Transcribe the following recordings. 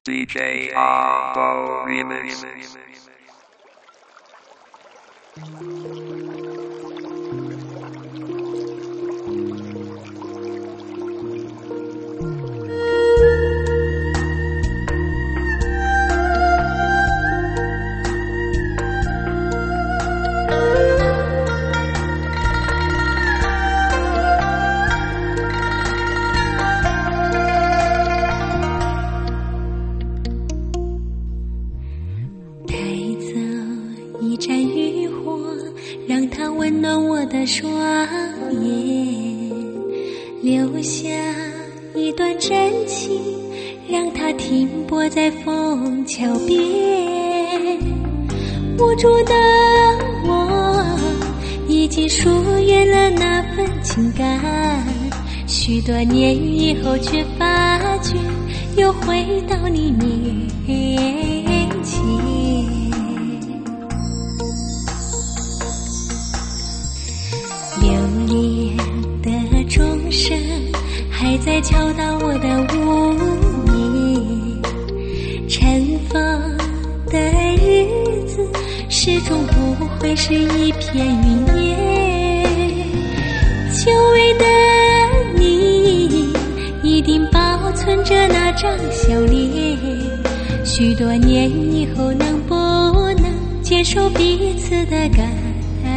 DJ Arbo Remix. 双眼留下一段真情，让它停泊在枫桥边。无助的我已经疏远了那份情感，许多年以后却发觉又回到你面前。钟声还在敲打我的无眠，尘封的日子始终不会是一片云烟。久违的你一定保存着那张笑脸，许多年以后能不能接受彼此的改变？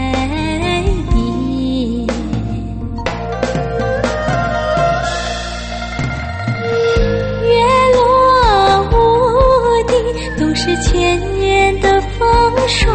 是千年的风霜，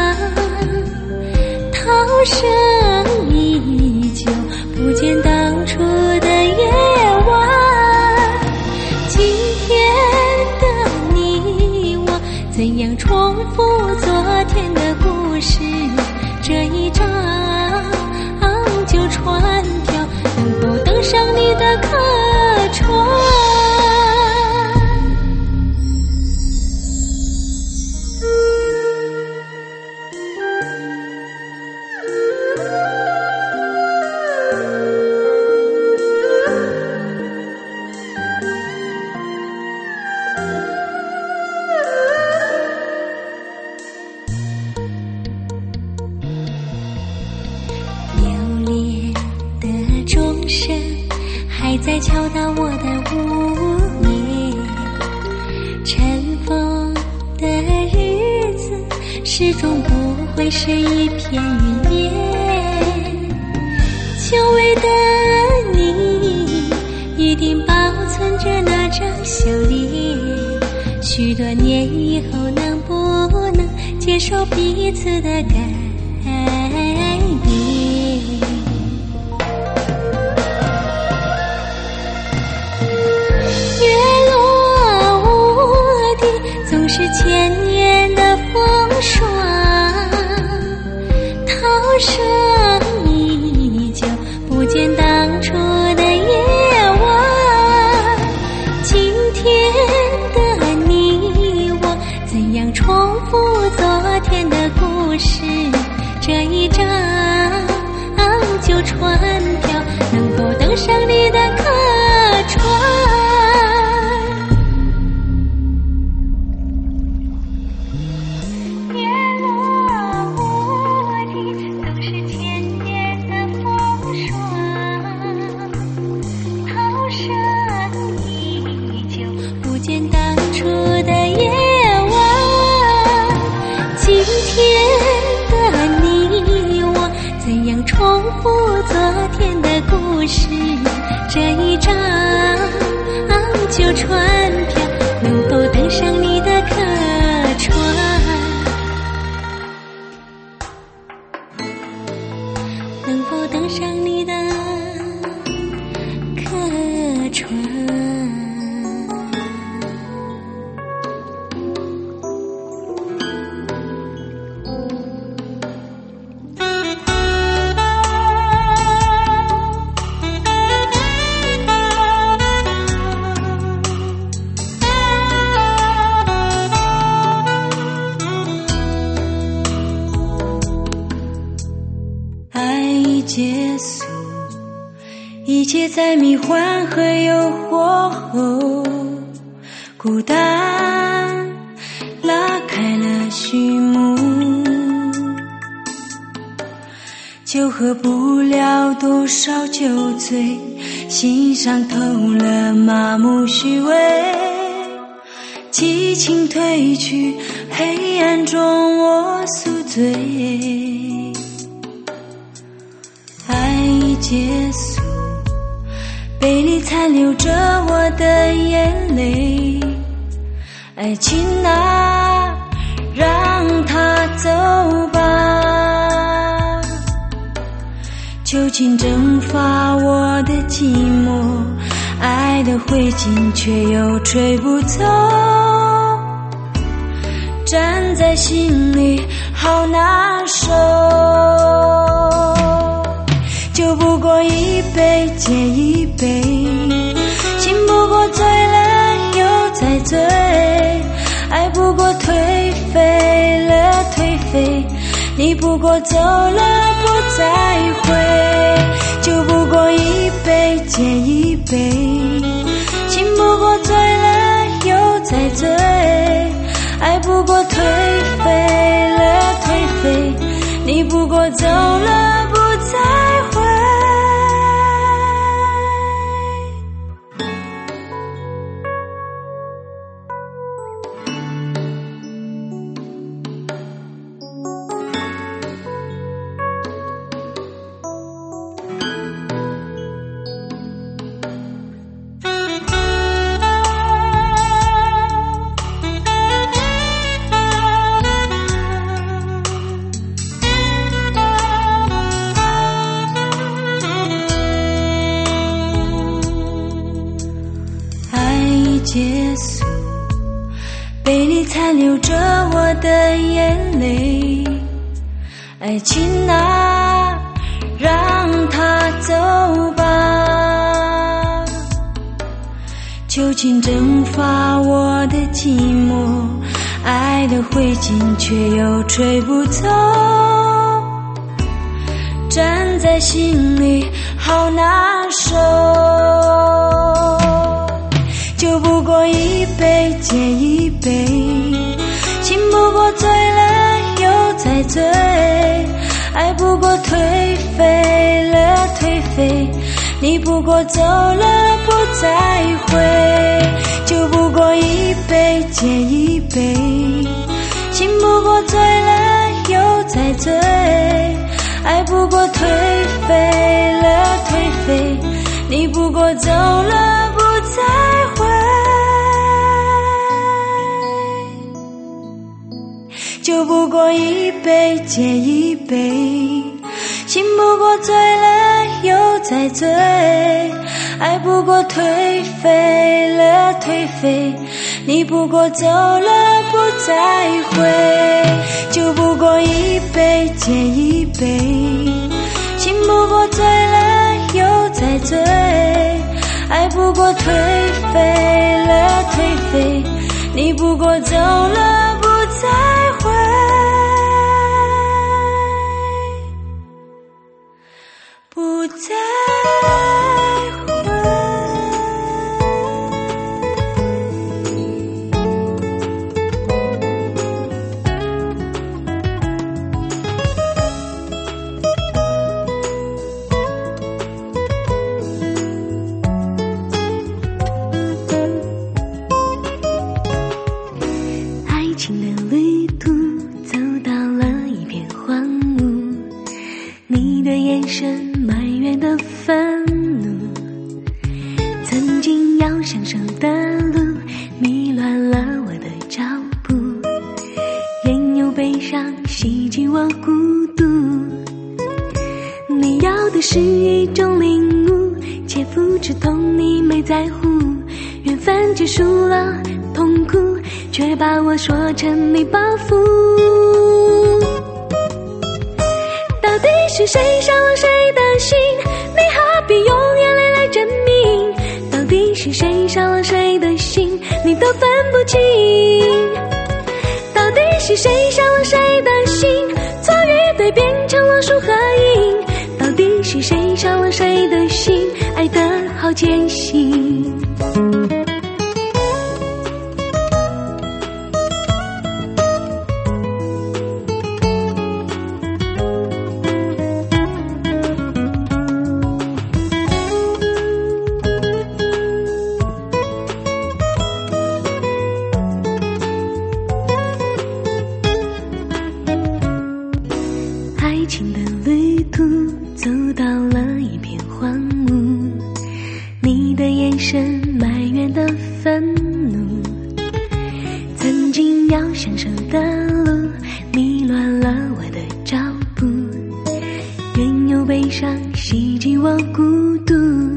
涛声依旧，不见当初的夜晚。今天的你我怎样重复昨天的故事？这一张旧船票能否登上你的客船？在敲打我的无眠，尘封的日子始终不会是一片云烟。久违的你一定保存着那张笑脸，许多年以后能不能接受彼此的改变？总是千年的风霜，涛声依旧，不见当初的夜晚。今天的你我怎样重复昨天的故事？这一张旧船票能否登上你的客船？重复昨天的故事，这一张旧船票能否登上你的客船？能否登上你的客船？ 结束，一切在迷幻和诱惑后， 孤单拉开了序幕，酒喝不了多少酒醉，心上透了麻木虚伪，激情褪去，黑暗中我宿醉，爱已结束，杯里残留着我的眼泪，爱情啊，让它走吧，酒精蒸发我的寂寞，爱的灰烬却又吹不走，站在心里好难受，酒不过一杯接一杯，心不过醉了又再醉，爱不过颓废了颓废，你不过走了不再回，酒不过一杯接一杯，心不过醉了又再醉，爱不过颓废了颓废，你不过走了不再回。结束，杯里残留着我的眼泪，爱情啊，让它走吧，酒精蒸发我的寂寞，爱的灰烬却又吹不走，站在心里好难受，酒不过一杯接一杯，心不过醉了又再醉，爱不过颓废了颓废，你不过走了不再回，酒不过一杯接一杯，心不过醉了又再醉，爱不过颓废了颓废，你不过走了不再回，酒不过一杯接一杯，心不过醉了又再醉，爱不过颓废了颓废，你不过走了不再回，酒不过一杯接一杯，心不过醉了又再醉，爱不过颓废了颓废，你不过走了不再回，不再回。爱情的旅途走到了一片荒芜，你的眼神埋怨的愤怒，曾经要享受的路迷乱了我的脚步，任由悲伤袭击我孤独，你要的是一种领悟，切肤之痛你没在乎，缘分结束了痛苦，却把我说成你报复，到底是谁伤了谁的心，你何必用眼泪来证明，到底是谁伤了谁的心，你都分不清，到底是谁伤了谁的心，错与对变成了输和赢，到底是谁伤了谁的心，爱得好艰辛。 想要享受的路，迷乱了我的脚步，任由悲伤袭击我孤独。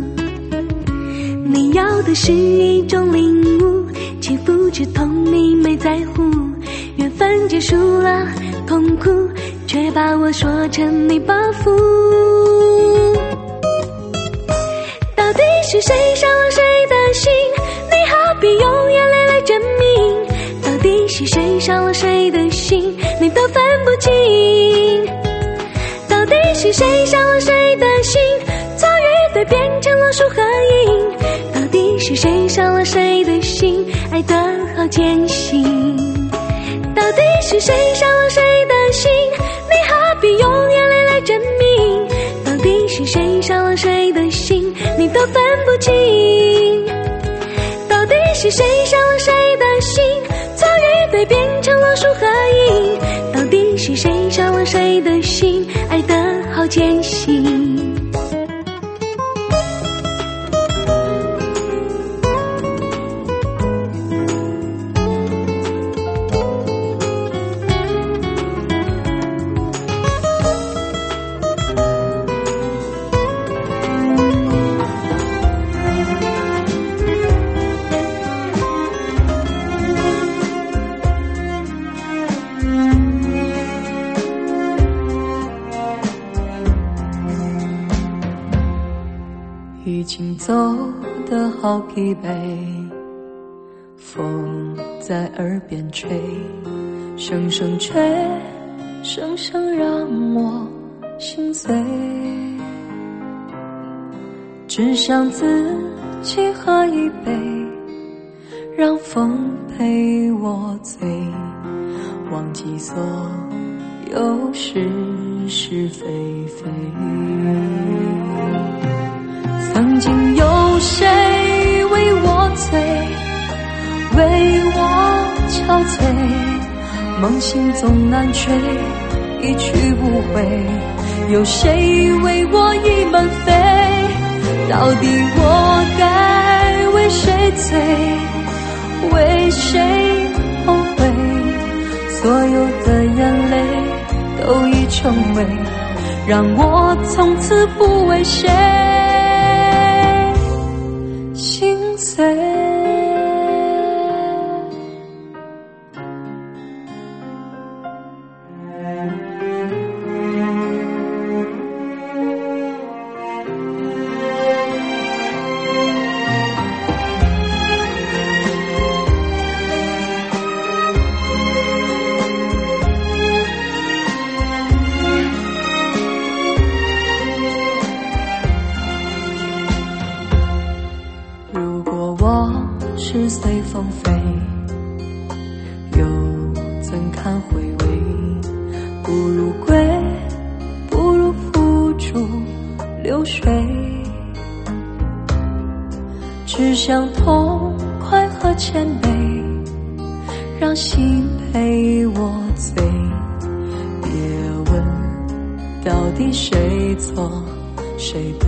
你要的是一种领悟，起伏之痛你没在乎，缘分结束了痛苦，却把我说成你包袱。到底是谁伤了谁的心，你何必用眼泪来证明？到底是谁伤了谁的心，你都分不清。到底是谁伤了谁的心，错与对变成了输和赢。到底是谁伤了谁的心，爱得好艰辛。到底是谁伤了谁的心，你何必用眼泪来证明？到底是谁伤了谁的心，你都分不清。到底是谁伤了谁的心，错与对变成了输和赢。到底是谁伤了谁的心，爱得好艰辛。 已经走得好疲惫，风在耳边吹，声声吹，声声让我心碎。只想自己喝一杯，让风陪我醉，忘记所有是是非非。曾经有谁为我醉，为我憔悴，梦醒总难睡，一去不回。有谁为我倚门飞？到底我该为谁醉，为谁后悔？所有的眼泪都已成为，让我从此不为谁心碎。是随风飞，又怎堪回味？不如归，不如付诸流水。只想痛快和谦卑，让心陪我醉。别问到底谁错谁对。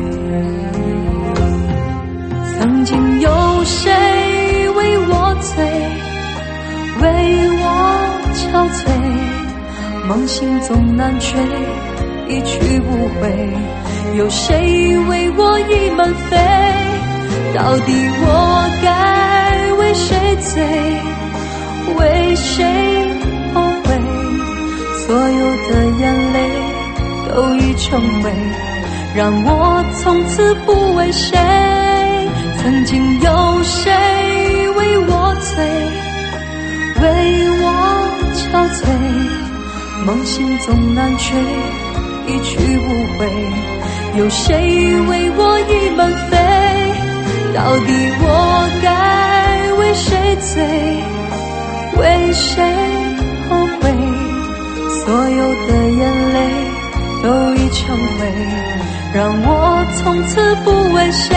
曾经有谁为我醉，为我憔悴，梦醒总难睡，一去不回。有谁为我倚门飞？到底我该为谁醉，为谁后悔？所有的眼泪都已成为，让我从此不为谁。曾经有谁为我醉，为我憔悴，梦醒总难睡，一去不回。有谁为我倚门飞？到底我该为谁醉，为谁后悔？所有的眼泪都已成为，让我从此不为谁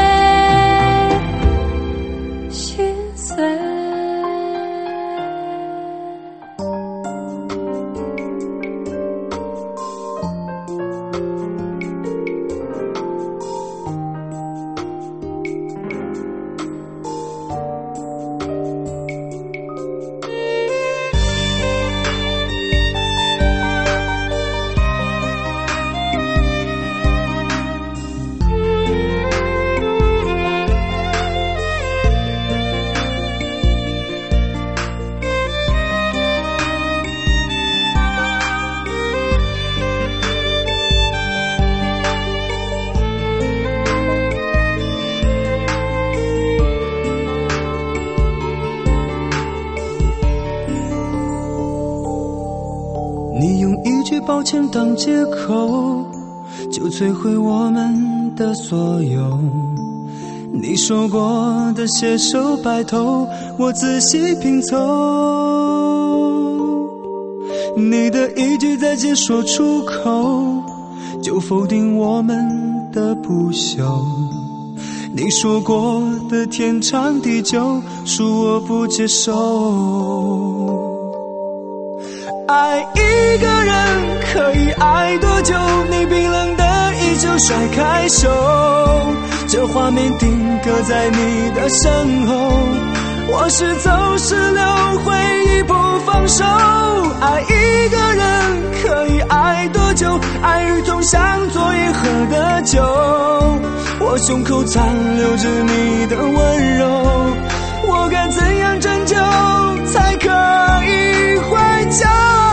心碎。 用一句抱歉当借口，就摧毁我们的所有。你说过的携手白头，我仔细拼凑。你的一句再见说出口，就否定我们的不朽。你说过的天长地久，恕我不接受。爱一个人可以爱多久？你冰冷的依旧甩开手，这画面定格在你的身后。我是走是留，回忆不放手。爱一个人可以爱多久？爱与痛像昨夜喝的酒，我胸口残留着你的温柔。我该怎样拯救才可以回家？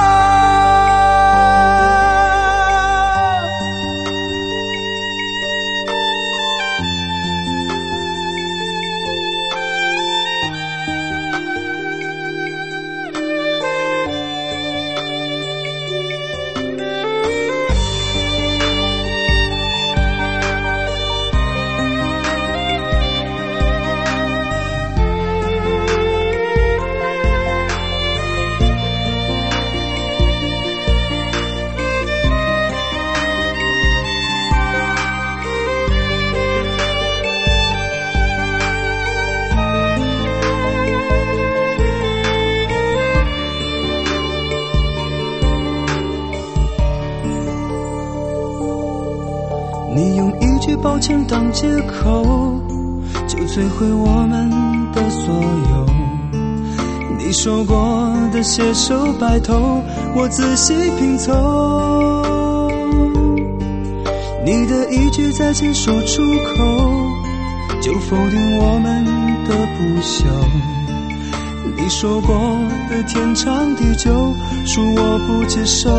你用一句抱歉当借口，就摧毁我们的所有。你说过的携手白头，我仔细拼凑。你的一句再见说出口，就否定我们的不朽。你说过的天长地久，恕我不接受。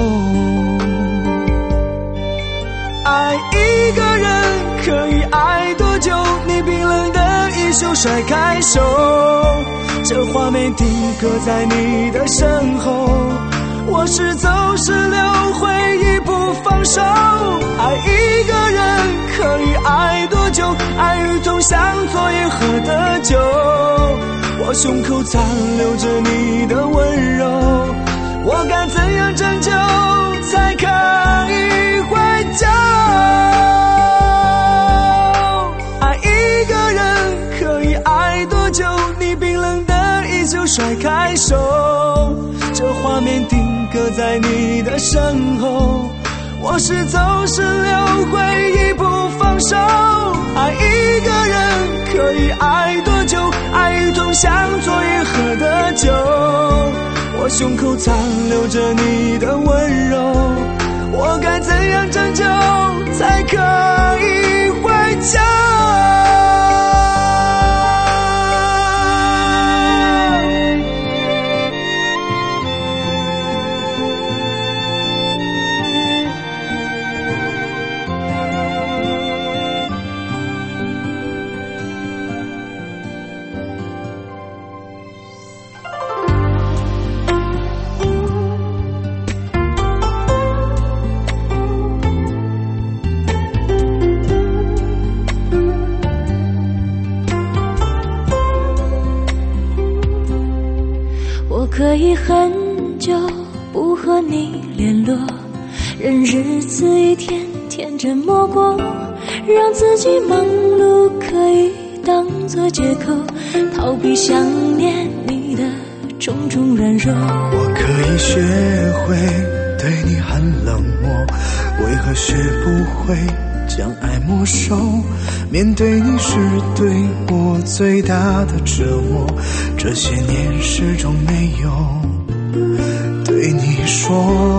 爱一个人可以爱多久？你冰冷的衣袖甩开手，这画面定格在你的身后。我是走是留，回忆不放手。爱一个人可以爱多久？爱与痛像昨夜喝的酒，我胸口残留着你的温柔。我该怎样拯救才可以回家？爱一个人可以爱多久？你冰冷的依旧甩开手，这画面定格在你的身后。我是走是留，回忆不放手。爱一个人可以爱多久？爱与痛像昨夜喝的酒，我胸口残留着你的温柔。我该怎样拯救才可以回家？ 可以很久不和你联络，任日子一天天真磨过，让自己忙碌可以当作借口，逃避想念你的种种软弱。 我可以学会对你很冷漠，为何学不会将爱没收？面对你是对我最大的折磨，这些年始终没有对你说。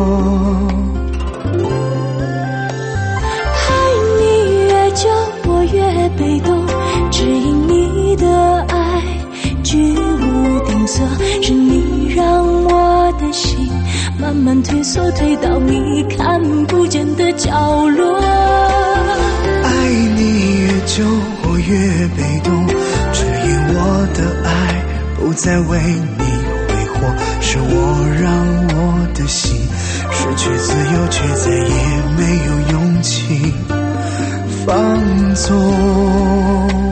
爱你越久我越被动，只因你的爱居无定所，是你让我的心慢慢退缩，退到你看不见的角落。 爱你越久我越被动，只因我的爱不再为你挥霍，是我让我的心失去自由，却再也没有勇气放纵。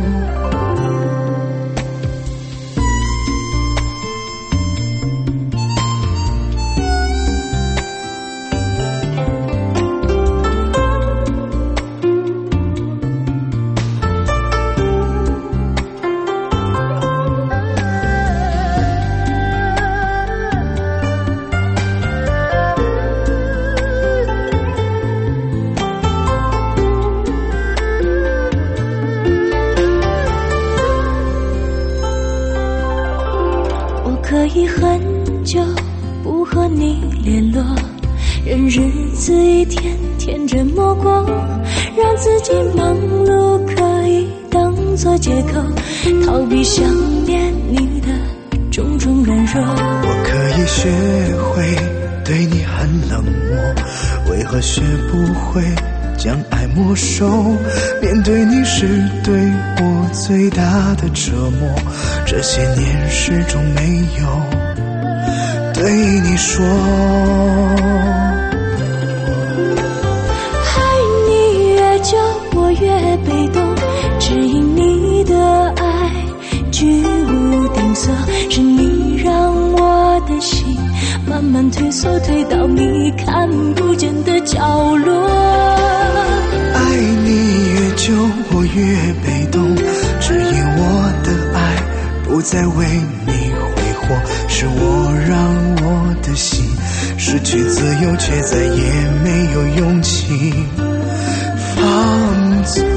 可以很久不和你联络，任日子一天天着磨过，让自己忙碌可以当作借口，逃避想念你的种种软弱。 我可以学会对你很冷漠，为何学不会将爱没收？面对你是对我最大的折磨，这些年始终没有对你说。 爱你越久我越被动，只因你的爱居无定所，是你让我的心慢慢退缩，退到你看不见的角落。 爱你越久我越被动，只因我的爱不再为你挥霍，是我让我的心失去自由，却再也没有勇气放纵。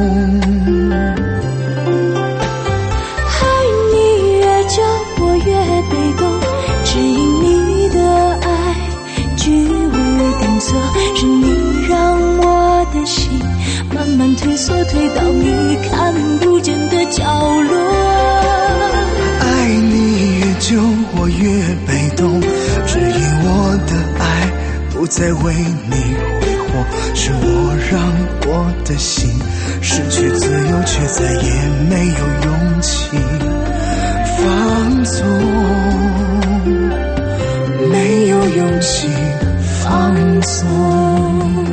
爱你越久我越被动，只因你的爱居无定所，是你让我的心慢慢退缩，退到你看不见的角落。 爱你越久我越被动，只因我的爱不再为你挥霍，是我让我的心失去自由，却再也没有勇气放纵，没有勇气放纵。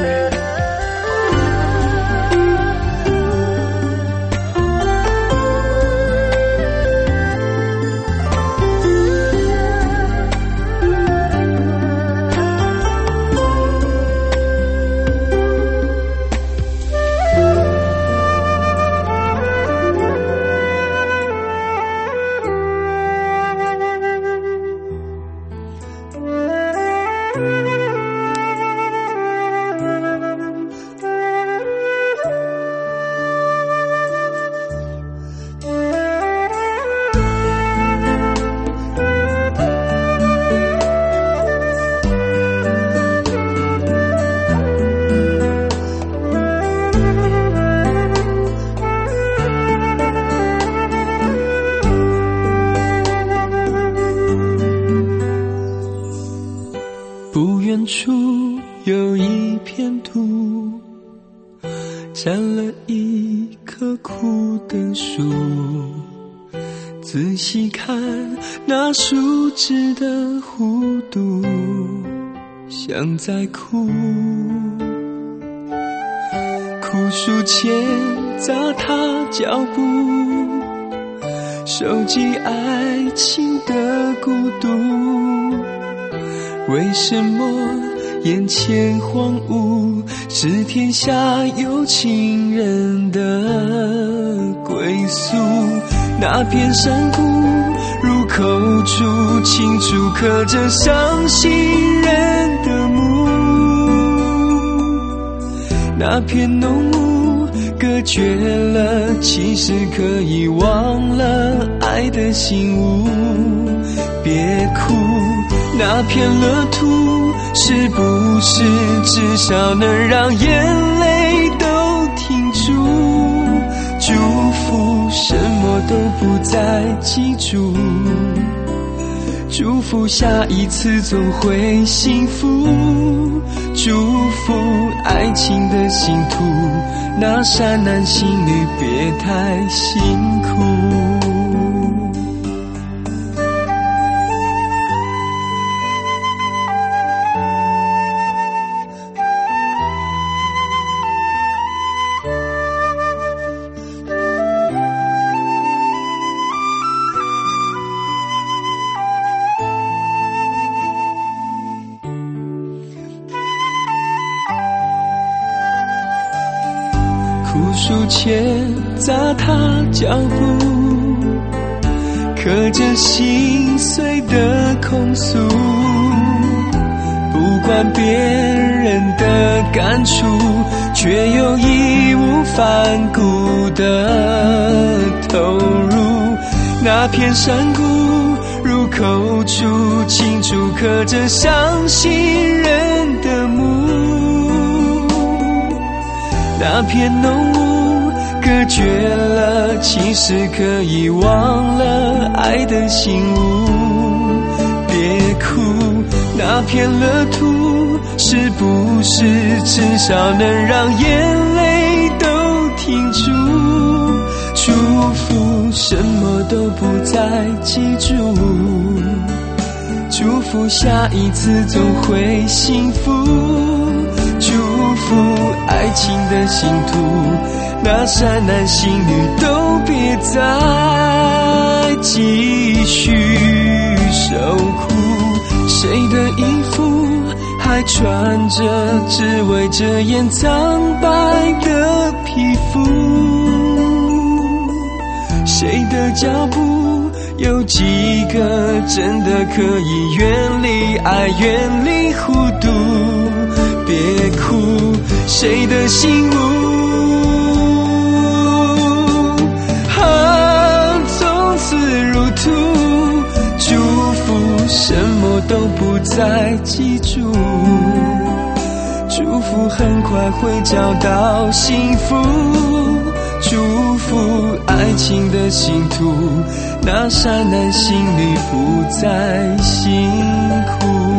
不远处有一片土，站了一棵枯的树，仔细看那树枝的弧度，像在哭。枯树前砸踏脚步，收集爱情的孤独。为什么眼前荒芜，是天下有情人的归宿？那片山谷入口处，清楚刻着伤心人的墓。那片浓雾隔绝了，其实可以忘了爱的醒悟。别哭，那片乐土是不是至少能让眼泪都停住？祝福什么都不再记住，祝福下一次总会幸福，祝福爱情的信徒，那善男信女别太辛苦。 前砸踏脚步，刻着心碎的控诉，不管别人的感触，却又义无反顾的投入。那片山谷入口处，清楚刻着伤心人的墓。那片浓雾隔绝了其实可以忘了爱的醒悟。别哭，那片乐土是不是至少能让眼泪都停住？祝福什么都不再记住，祝福下一次总会幸福，祝福爱情的信徒，那善男信女都别再继续受苦。谁的衣服还穿着，只为遮掩苍白的皮肤？谁的脚步有几个真的可以远离爱，远离孤独？别哭，谁的心无从此入土？祝福什么都不再记住，祝福很快会找到幸福，祝福爱情的信徒，那善男信女不再辛苦。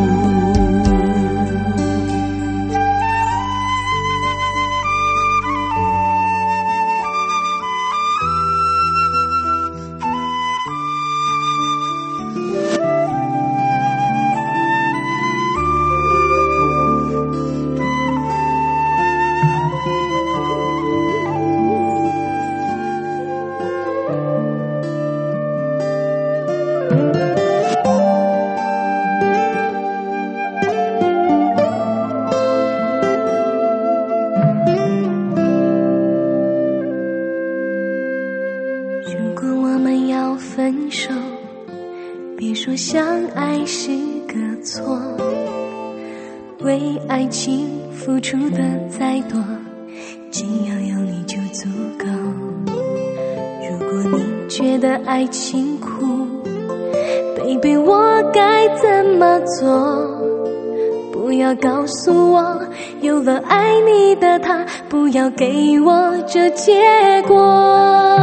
分手，别说相爱是个错，为爱情付出的再多，只要有你就足够。如果你觉得爱情苦， baby 我该怎么做？不要告诉我有了爱你的他，不要给我这结果。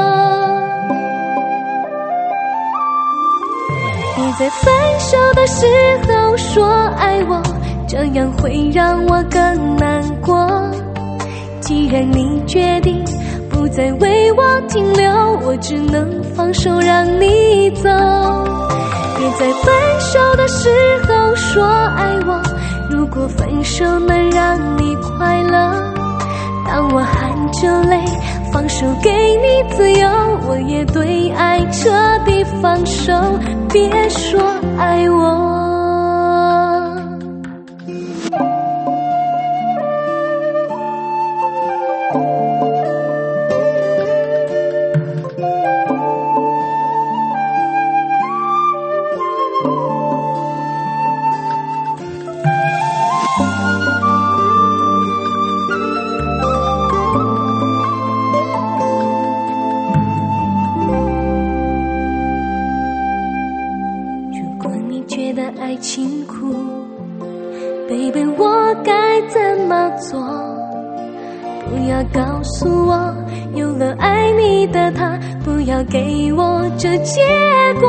别在分手的时候说爱我，这样会让我更难过。既然你决定不再为我停留，我只能放手让你走。别在分手的时候说爱我，如果分手能让你快乐，当我含着泪放手给你自由，我也对爱彻底放手。别说爱我，爱情苦 ，baby 我该怎么做？不要告诉我有了爱你的他，不要给我这结果。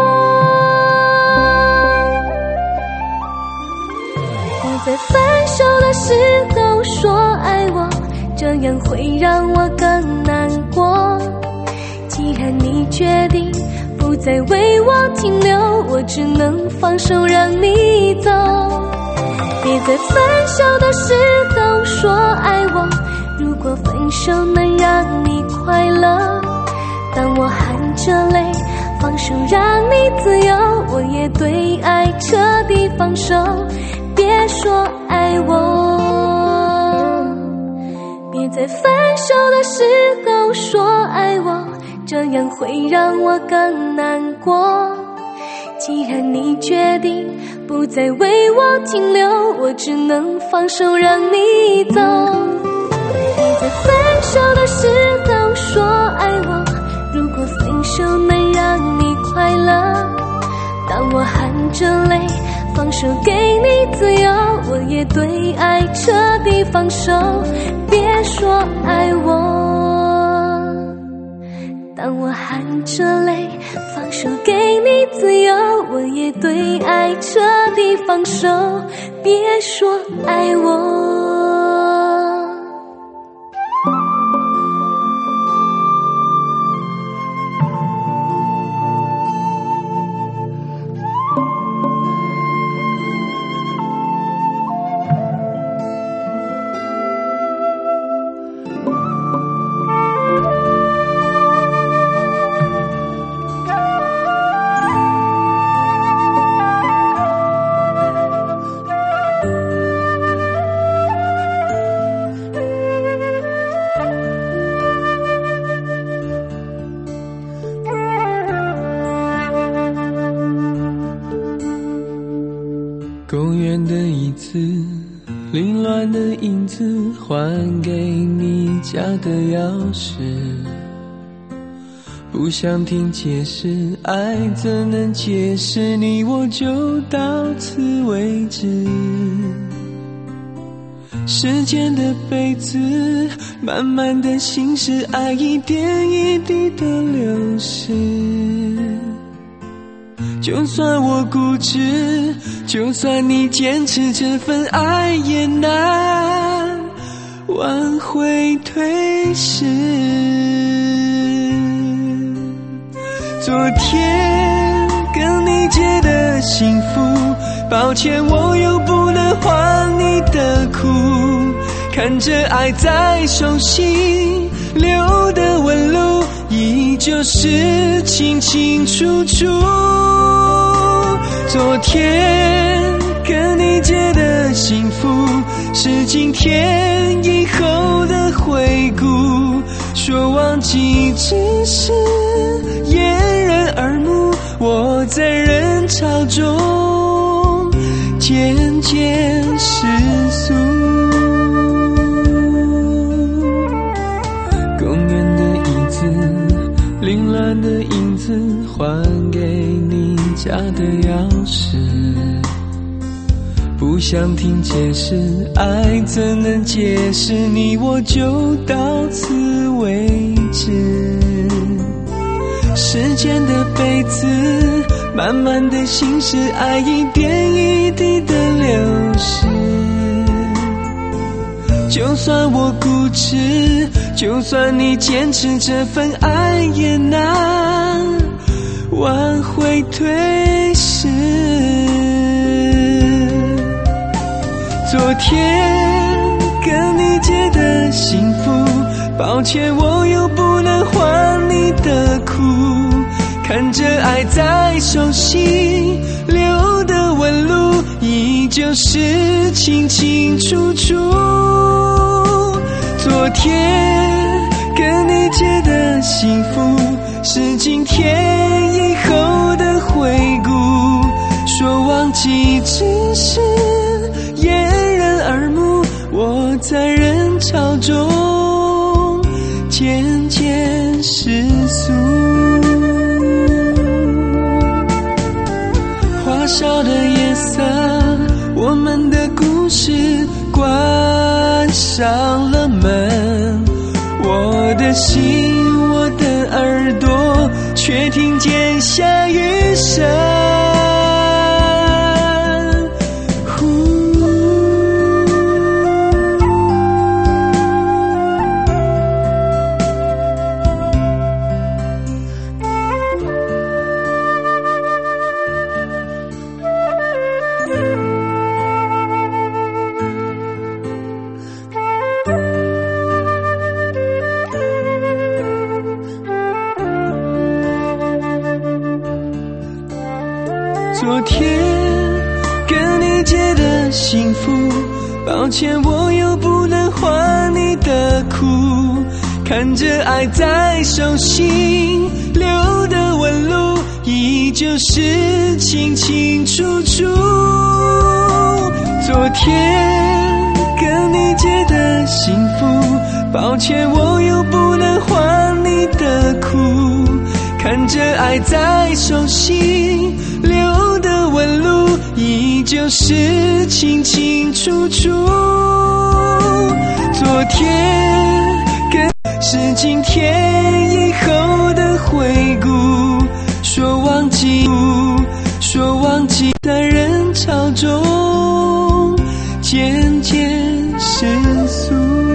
别在分手的时候说爱我，这样会让我更难过。既然你决定不再为我停留，我只能放手让你走。别在分手的时候说爱我，如果分手能让你快乐，当我含着泪放手让你自由，我也对爱彻底放手。别说爱我，别你在分手的时候说爱我，这样会让我更难过。既然你决定不再为我停留，我只能放手让你走。你在分手的时候说爱我，如果分手能让你快乐，当我含着泪放手给你自由，我也对爱彻底放手，别说爱我。当我含着泪放手给你自由，我也对爱彻底放手，别说爱我。 公园的椅子，凌乱的影子，还给你家的钥匙。不想听解释，爱怎能解释？你我就到此为止。时间的杯子，慢慢的心事，爱一点一滴的流逝。就算我固执，就算你坚持，这份爱也难挽回退失。昨天跟你借的幸福，抱歉我又不能还你的苦。看着爱在手心留的纹路，依旧是清清楚楚。昨天跟你借的幸福，是今天以后的回顾。说忘记只是掩人耳目，我在人潮中渐渐失速。公园的椅子，凌乱的影子，还给你家的钥匙。不想听解释，爱怎能解释？你我就到此为止。时间的杯子，慢慢的心事，爱一点一滴的流逝。就算我固执，就算你坚持，这份爱也难挽回退失。昨天跟你借的幸福，抱歉我又不能还你的苦。看着爱在手心留的纹路，依旧是清清楚楚。昨天跟你借的幸福，是今天以后的回顾。说忘记只是掩人耳目，我在人潮中渐渐失速。花哨的夜色，我们的故事关上了门，我的心，我的耳朵，却听见下雨声。昨天跟你借的幸福， 抱歉我又不能还你的苦，看着爱在手心留的纹路，依旧是清清楚楚。昨天跟你结的幸福，抱歉我又不能还你的苦，看着爱在手心留的纹路，依旧是清清楚楚。昨天是今天以后的回顾，说忘记，说忘记，在人潮中渐渐世俗。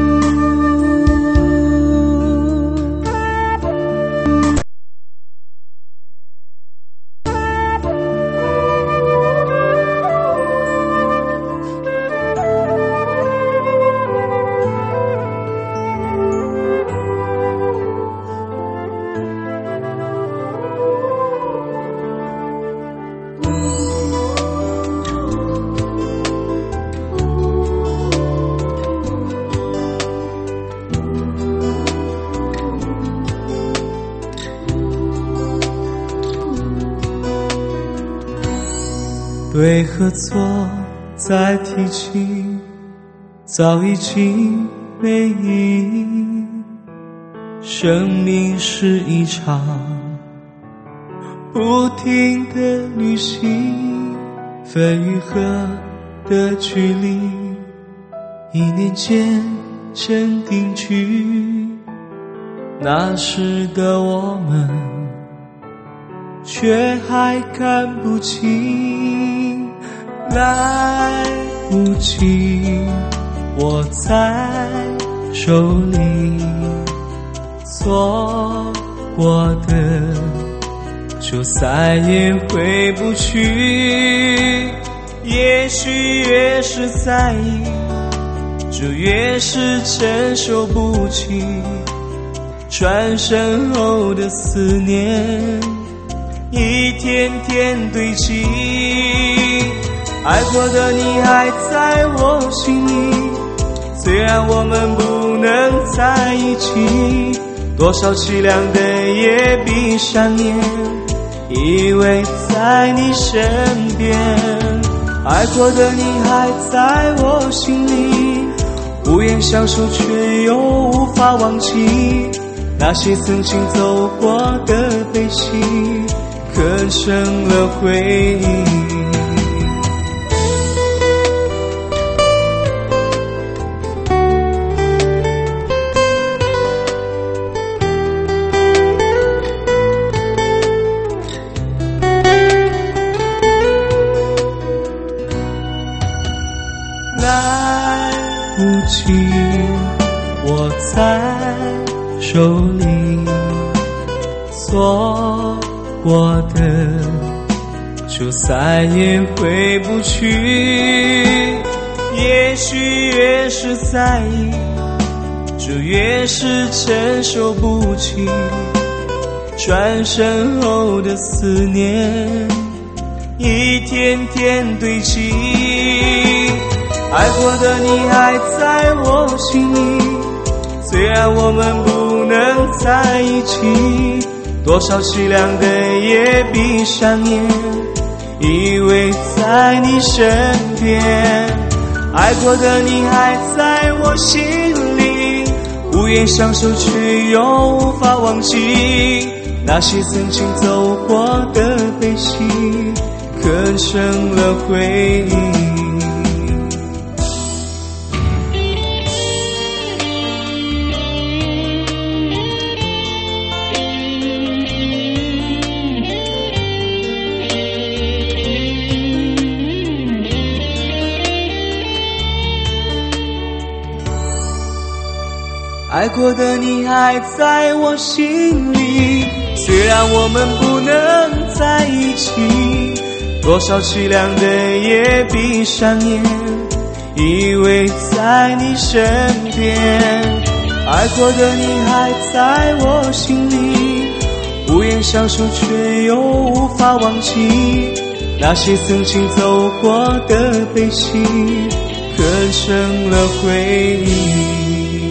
对和错再提起，早已经没意义。生命是一场不停的旅行，分与合的距离，一念间成定局。那时的我们却还看不清，来不及握在手里，错过的就再也回不去。也许越是在意，就越是承受不起，转身后的思念一天天堆积。爱过的你还在我心里，虽然我们不能在一起，多少凄凉的夜闭上眼，以为在你身边。爱过的你还在我心里，无言相守却又无法忘记，那些曾经走过的悲喜刻成了回忆。来不及握在手里，错过的就再也回不去。也许越是在意，就越是承受不起，转身后的思念一天天堆积。爱过的你还在我心里，虽然我们不能在一起，多少凄凉的夜闭上眼，以为在你身边。爱过的你还在我心里，无言相守却又无法忘记，那些曾经走过的悲喜刻成了回忆。爱过的你还在我心里，虽然我们不能在一起，多少凄凉的夜闭上眼，以为在你身边。爱过的你还在我心里，无言相守却又无法忘记，那些曾经走过的悲喜刻刻成了回忆。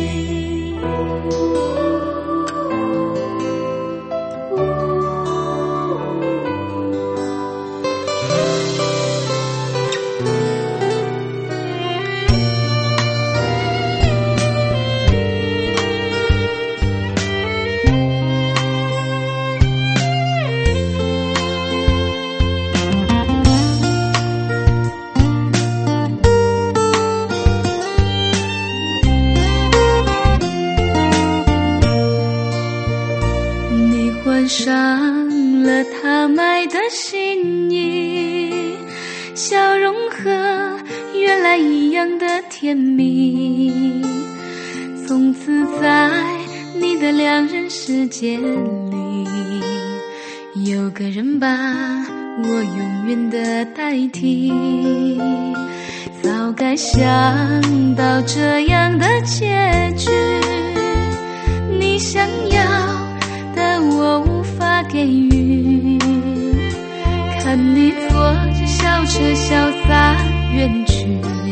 上了他买的新衣，笑容和原来一样的甜蜜。从此在你的两人世界里，有个人把我永远的代替。早该想到这样的结局，你想要的我无法给予，看你坐着小车潇洒远去，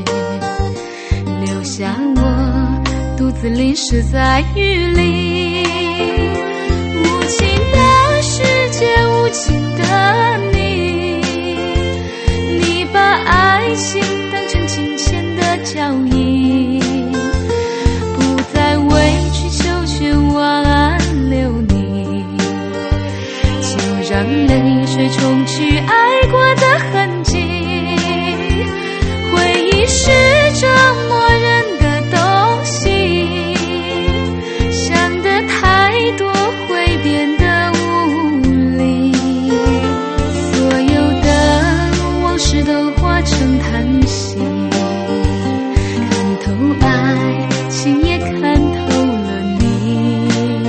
留下我独自淋湿在雨里。无情的世界，无情的你，你把爱情当成金钱的交易，不再委曲求全忘留你，就让泪水冲去爱过的痕迹。回忆是折磨人的东西，想得太多会变得无力，所有的往事都化成叹息，看透爱情也看透了你。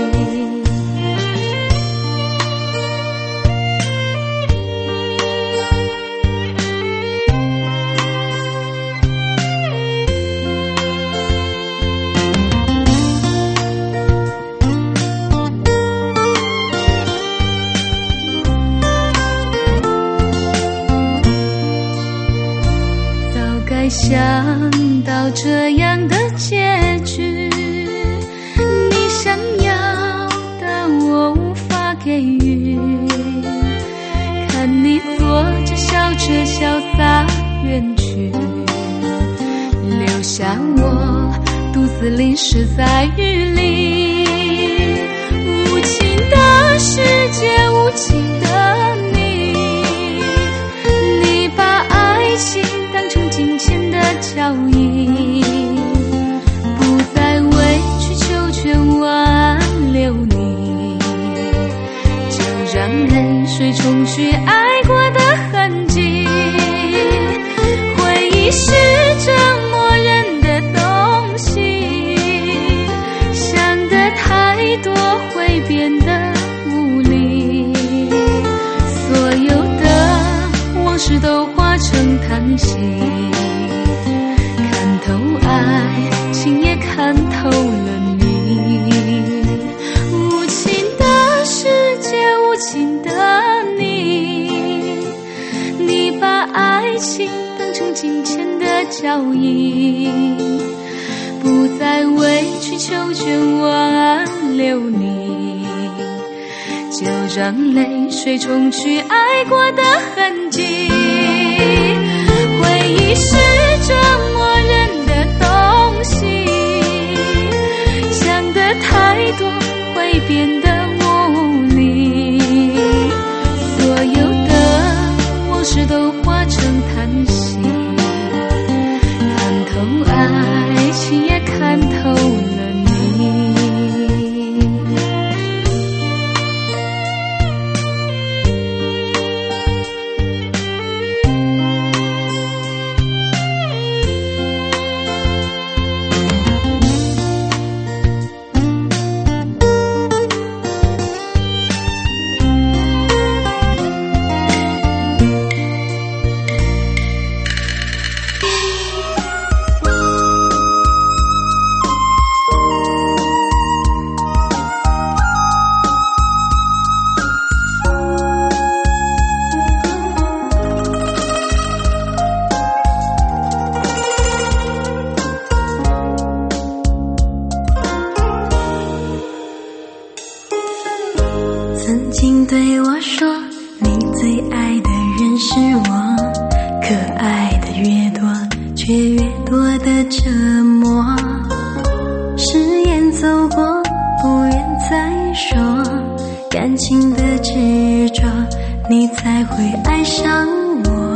想到这样的结局，你想要的我无法给予，看你坐着小车潇洒远去，留下我独自淋湿在雨里。无情的世界，无情的你，你把爱情当成金钱的交易，不再委曲求全挽留你，就让泪水冲去爱过的痕迹。回忆是折磨人的东西，想得太多会变得无力，所有的往事都化成叹息，看透爱情也看透了你。无情的世界，无情的你，你把爱情当成金钱的交易，不再委曲求全挽留你，就让泪水冲去爱过的痕迹。回忆是折磨人的东西，想得太多会变得无力，所有的往事都化成叹息，看透爱情也看透了你。 是我，可爱的越多，却越多的折磨。誓言走过，不愿再说，感情的执着，你才会爱上我。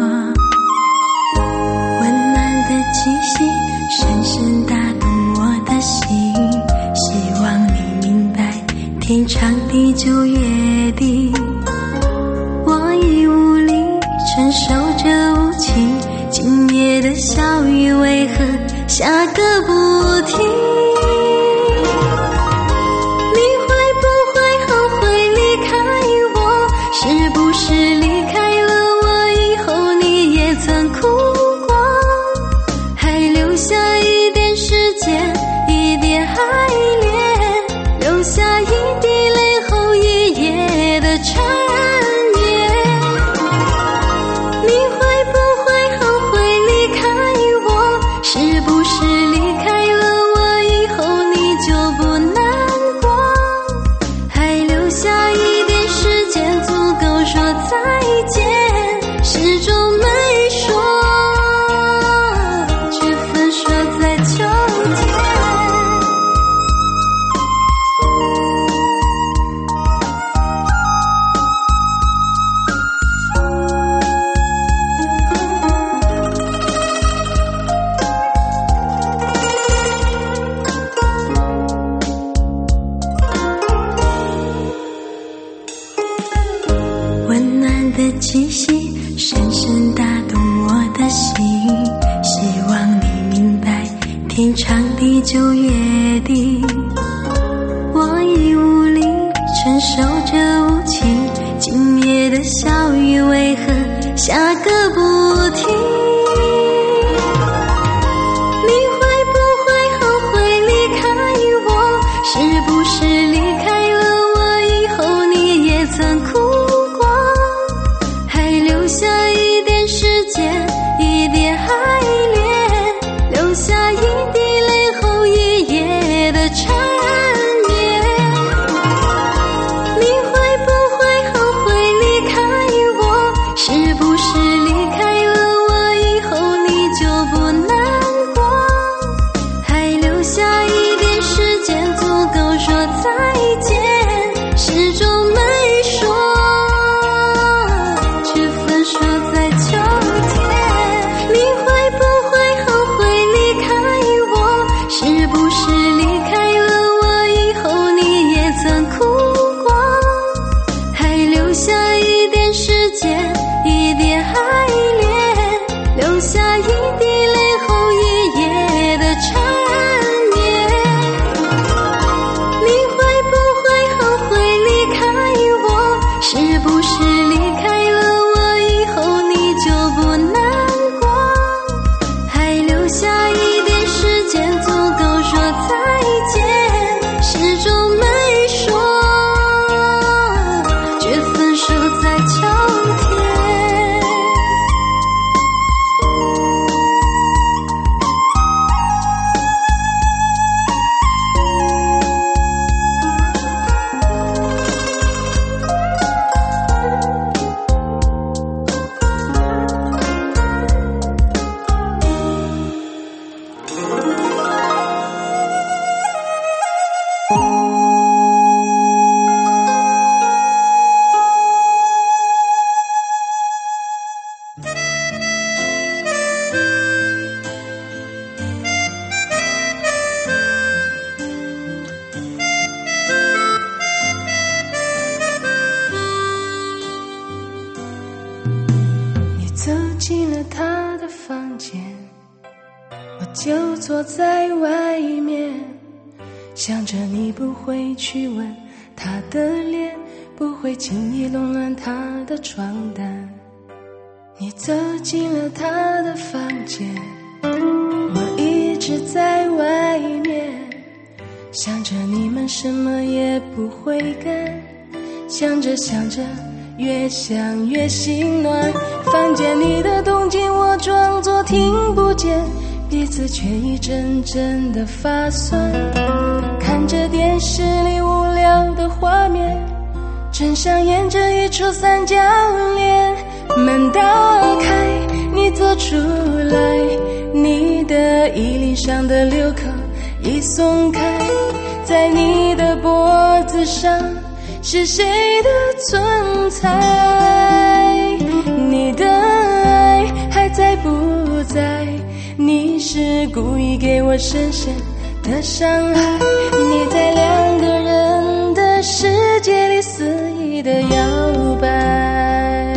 温暖的气息，深深打动我的心，希望你明白，天长地久约定。我已无力承受这无情，今夜的小雨为何下个不停？你会不会后悔离开我？是不是离开了我以后你也曾哭过？还留下一点时间，一点爱恋，留下一滴泪后一夜的缠绵。你会不会后悔离开我？是不是离开了我以后你就不难过？还留下一点时间，足够说再见，始终没说，却分手在秋天。温暖的气息，深深打动我的心，希望你明白，天长地久约定。我已无力承受这无情，今夜的小雨为何下个不停？你会不会后悔离开我？是不是离开了我以后你也曾哭过？还留下一点时间，一点爱恋，留下一滴泪后一夜的缠绵。你会不会后悔离开我？是不是离开了我以后你就不难过？还留下一点时间，足够说再见，始终没说，却分手在秋天。你会不会后悔离开我？是不是离开了我以后你也曾哭过？还留下一点时间，一点爱恋，留下一滴泪后一夜的缠绵。你会不会后悔离开我？是不是离开了我以后你就不难过？还留下一点时间，足够说再见，始终没说，却分手在秋天。 你走进了他的房间，我就坐在外面，想着你不会去吻他的脸，不会轻易弄乱他的床单。你走进了他的房间，我一直在外面，想着你们什么也不会干，想着想着越想越心暖。房间里的动静我装作听不见，彼此却一阵阵的发酸。看着电视里无聊的画面，真想演着一出三角恋。 门打开，你走出来，你的衣领上的纽扣一松开，在你的脖子上是谁的存在？你的爱还在不在？你是故意给我深深的伤害，你在两个人的世界里肆意的摇摆。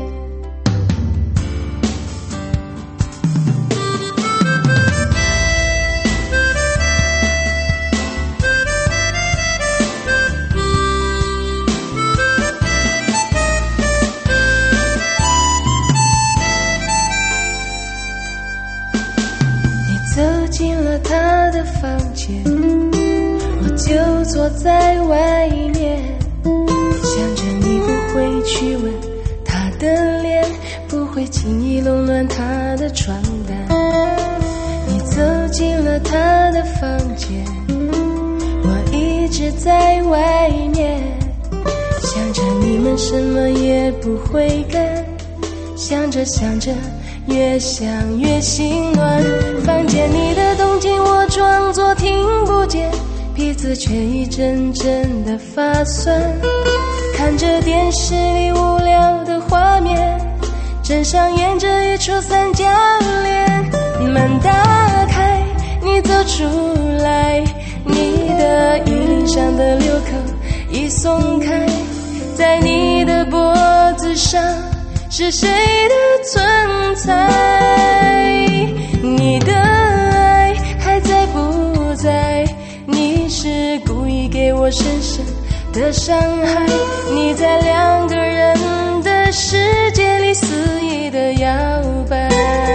走进了他的房间，我就坐在外面，想着你不会去吻他的脸，不会轻易弄乱他的床单。你走进了他的房间，我一直在外面，想着你们什么也不会干，想着想着越想越心暖，房间里的动静我装作听不见，鼻子却一阵阵的发酸。看着电视里无聊的画面，正上演着一出三角恋。门打开，你走出来，你的衣领上的纽扣一松开，在你的脖子上是谁的存在？你的爱还在不在？你是故意给我深深的伤害，你在两个人的世界里肆意的摇摆。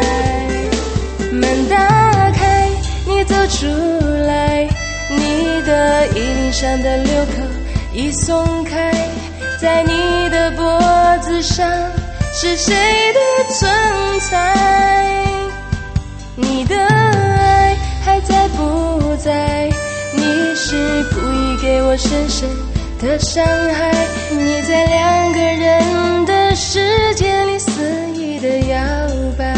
门打开，你走出来，你的衣领上的纽扣一松开，在你的脖子上是谁的存在？你的爱还在不在？你是故意给我深深的伤害，你在两个人的世界里肆意的摇摆。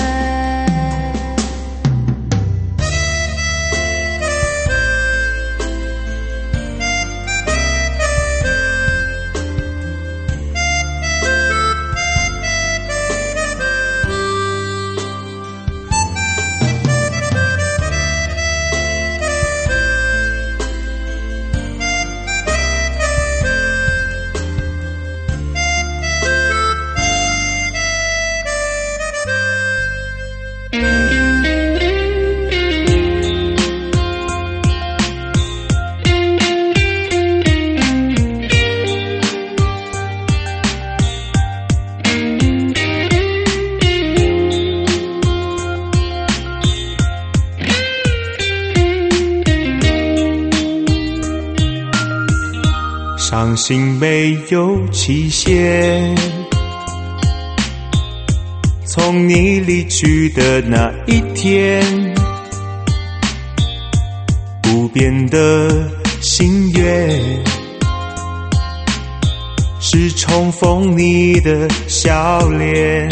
伤心没有期限，从你离去的那一天，不变的心愿是重逢你的笑脸。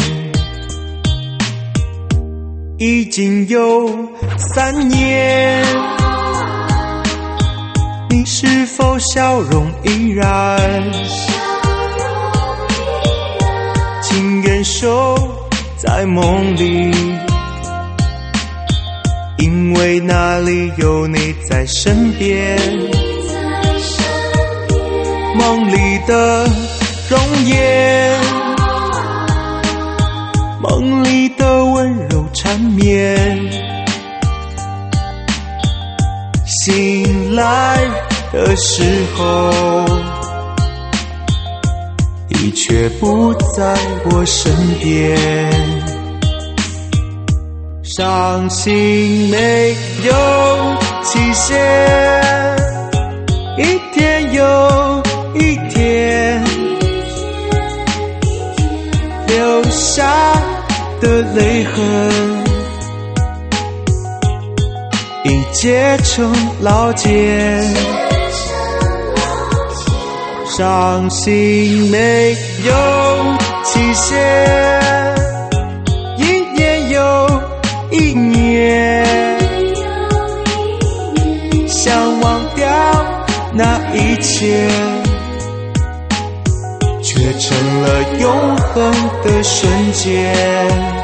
已经有3年，你是否笑容依然？情愿守在梦里，因为那里有你在身边。梦里的容颜，梦里的温柔缠绵，醒来的时候，你却不在我身边。伤心没有期限，一天又一天，留下的泪痕已结成老茧。伤心没有期限，一年又一年，想忘掉那一切，却成了永恒的瞬间。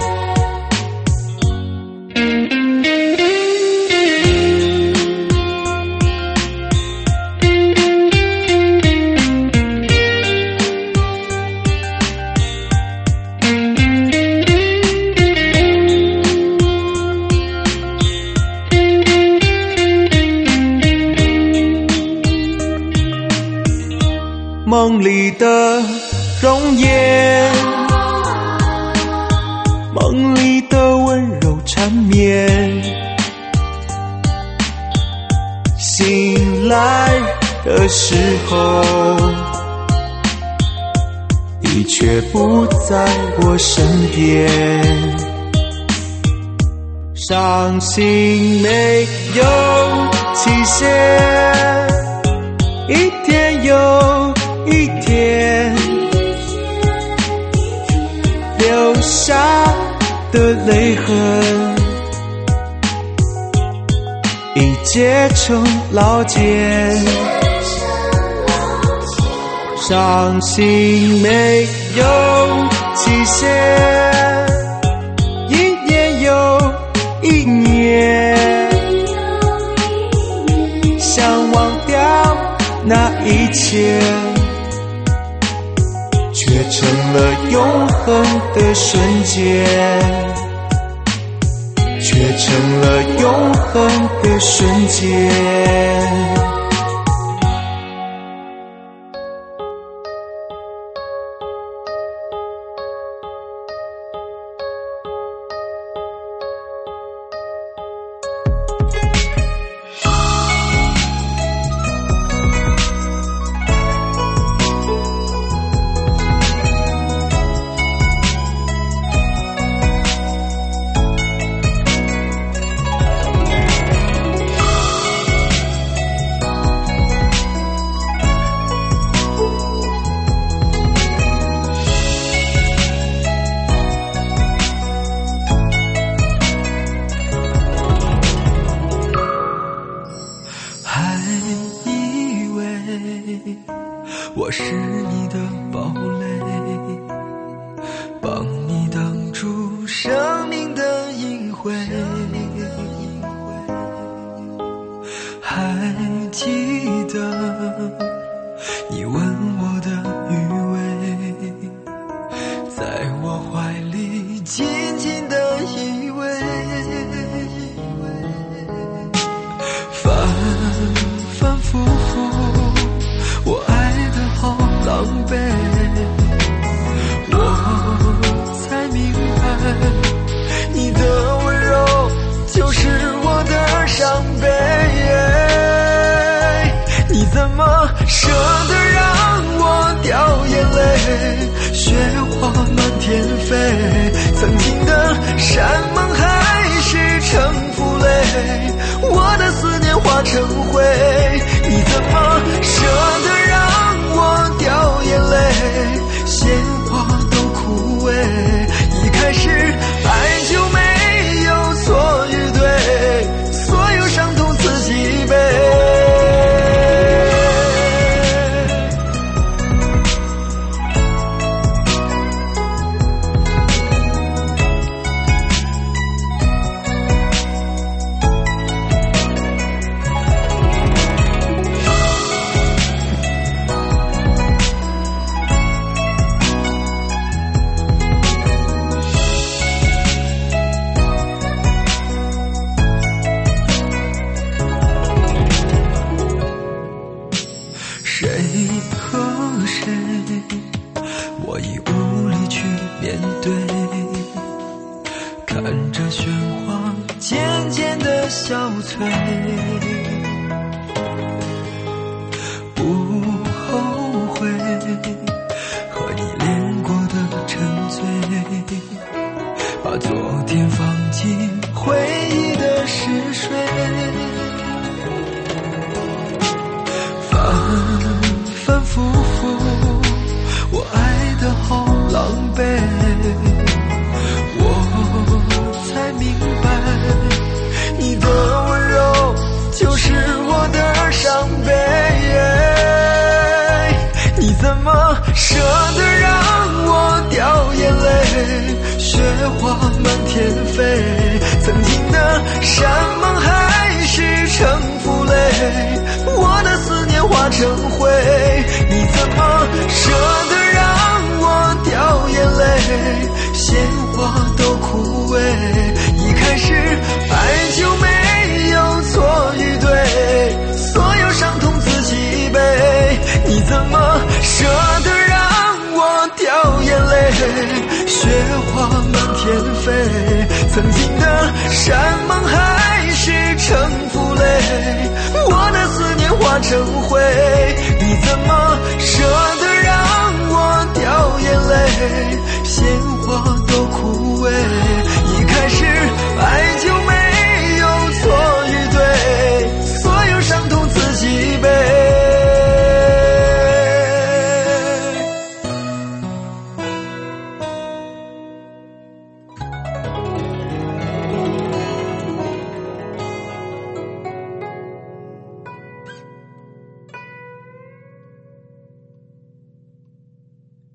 梦里的容颜，梦里的温柔缠绵，醒来的时候，你却不在我身边。伤心没有期限，一天又一天，留下的泪痕已结成老茧。伤心没有期限，一年又一年，想忘掉那一切，却成了永恒的瞬间，却成了永恒的瞬间。我是你的堡垒，帮你挡住生命的淫秽。还记得你吻我的余味，在我怀里紧紧的依偎，反反复复，我爱得好狼狈，我才明白你的温柔就是我的伤悲。你怎么舍得让我掉眼泪？雪花满天飞，曾经的山盟海誓成负累，我的思念化成灰。你怎么舍得让我掉眼泪？鲜花都枯萎，一开始爱就没有错与对，所有伤痛自己背。谁和谁，我已无力去面对，看着喧哗渐渐的消退，不后悔和你恋过的沉醉，把昨天放进回忆的逝水，反反复复，我爱得好狼狈。 悲，我才明白，你的温柔就是我的伤悲。你怎么舍得让我掉眼泪？雪花满天飞，曾经的山盟海誓成负累，我的思念化成灰。你怎么舍得让我掉眼泪？鲜花都枯萎，一开始爱就没有错与对，所有伤痛自己背。你怎么舍得让我掉眼泪？雪花满天飞，曾经的山盟海誓成负累，我的思念化成灰。